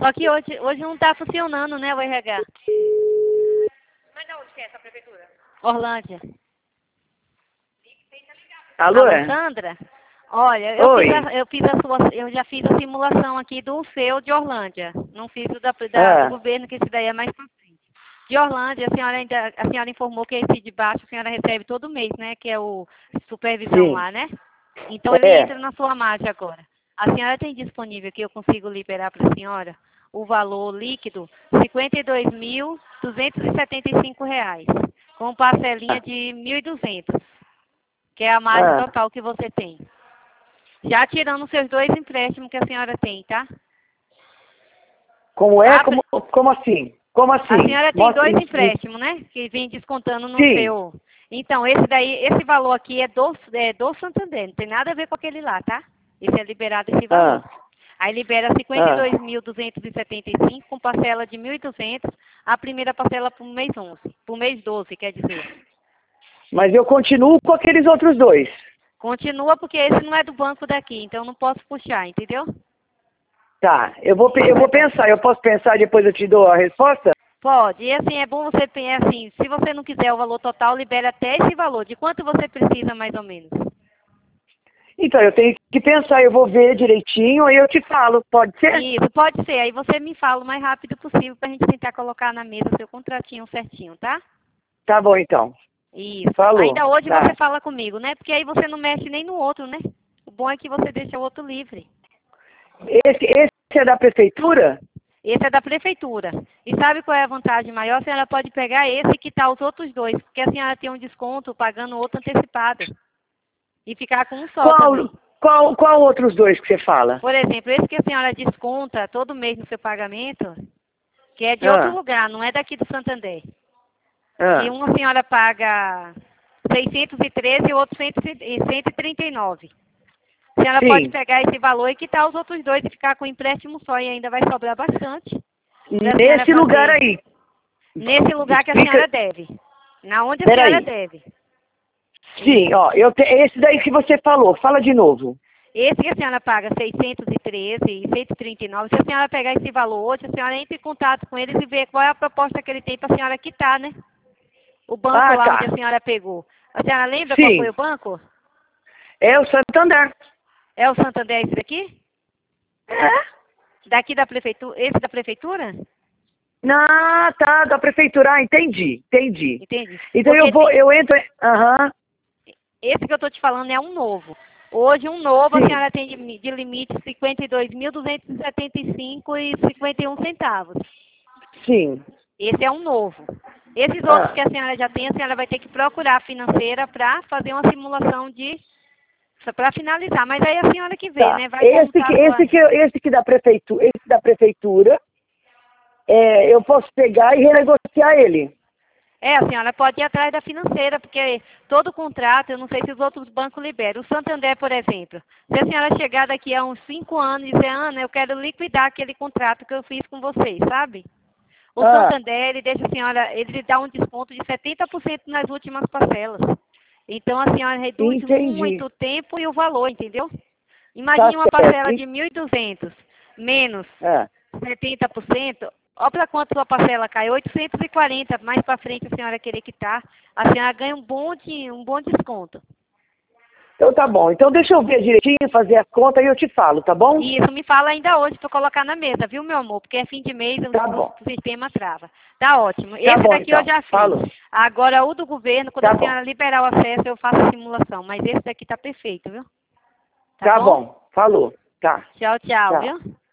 Só que hoje não tá funcionando, né, o RH. Mas de onde que é essa prefeitura? Orlândia. Alô? Alô, Sandra? Olha, eu já fiz a simulação aqui do seu de Orlândia. Não fiz o do governo, que esse daí é mais pra frente. De Orlândia, a senhora informou que esse de baixo a senhora recebe todo mês, né? Que é o supervisão lá, né? Então ele entra na sua margem agora. A senhora tem disponível que eu consigo liberar para a senhora o valor líquido R$ 52.275, com parcelinha de 1.200, que é a margem total que você tem. Já tirando os seus 2 empréstimos que a senhora tem, tá? Como é? Como assim? Como assim? A senhora tem 2 empréstimos, né? Que vem descontando no seu. Então, esse valor aqui é do Santander, não tem nada a ver com aquele lá, tá? Esse é liberado esse valor. Aí libera 52.275 com parcela de 1.200, a primeira parcela para o mês 11, para o mês 12, quer dizer. Mas eu continuo com aqueles outros 2. Continua porque esse não é do banco daqui, então eu não posso puxar, entendeu? Tá, eu vou pensar, eu posso pensar e depois eu te dou a resposta? Pode, e assim, é bom você pensar assim, se você não quiser o valor total, libera até esse valor. De quanto você precisa, mais ou menos? Então, eu tenho que pensar, eu vou ver direitinho, aí eu te falo, pode ser? Isso, pode ser. Aí você me fala o mais rápido possível pra gente tentar colocar na mesa o seu contratinho certinho, tá? Tá bom, então. Isso. Falou. Ainda hoje você fala comigo, né? Porque aí você não mexe nem no outro, né? O bom é que você deixa o outro livre. Esse é da prefeitura? Esse é da prefeitura. E sabe qual é a vantagem maior? A senhora pode pegar esse e quitar os outros 2, porque a senhora tem um desconto pagando outro antecipado. E ficar com um só também. Qual outros 2 que você fala? Por exemplo, esse que a senhora desconta todo mês no seu pagamento, que é de outro lugar, não é daqui do Santander. E uma senhora paga 613 e o outro 139. A senhora pode pegar esse valor e quitar os outros 2 e ficar com o empréstimo só e ainda vai sobrar bastante. Nesse lugar aí. Nesse lugar que a senhora deve. Na onde a senhora deve. Sim, ó, esse daí que você falou, fala de novo. Esse que a senhora paga 613 e 139, se a senhora pegar esse valor hoje, a senhora entra em contato com eles e vê qual é a proposta que ele tem para a senhora quitar, né? O banco lá onde a senhora pegou. A senhora lembra qual foi o banco? É o Santander. É o Santander esse daqui? É. Daqui da prefeitura? Esse da prefeitura? Ah, tá, da prefeitura. Ah, entendi. Entendi. Então eu entro... Esse que eu tô te falando é um novo. Hoje, um novo, a senhora tem de limite 52.275 e 51 centavos. Sim. Esse é um novo. Esses outros que a senhora já tem, a senhora vai ter que procurar a financeira para fazer uma simulação para finalizar. Mas aí a senhora que vê, né? Vai esse da prefeitura, eu posso pegar e renegociar ele. A senhora pode ir atrás da financeira, porque todo contrato, eu não sei se os outros bancos liberam. O Santander, por exemplo, se a senhora chegar daqui a uns 5 anos e dizer, Ana, eu quero liquidar aquele contrato que eu fiz com vocês, sabe? O Santander, ele deixa a senhora, ele lhe dá um desconto de 70% nas últimas parcelas. Então a senhora reduz muito o tempo e o valor, entendeu? Imagine uma parcela de 1.200 menos 70%. Olha para quanto a parcela cai, 840, mais para frente a senhora querer quitar, a senhora ganha um bom desconto. Então tá bom, então deixa eu ver direitinho, fazer a conta e eu te falo, tá bom? Isso, me fala ainda hoje para colocar na mesa, viu, meu amor? Porque é fim de mês, o sistema trava. Tá ótimo. Esse daqui eu já fiz. Agora o do governo, quando a senhora liberar o acesso, eu faço a simulação. Mas esse daqui tá perfeito, viu? Tá bom, falou. Tá. Tchau, viu?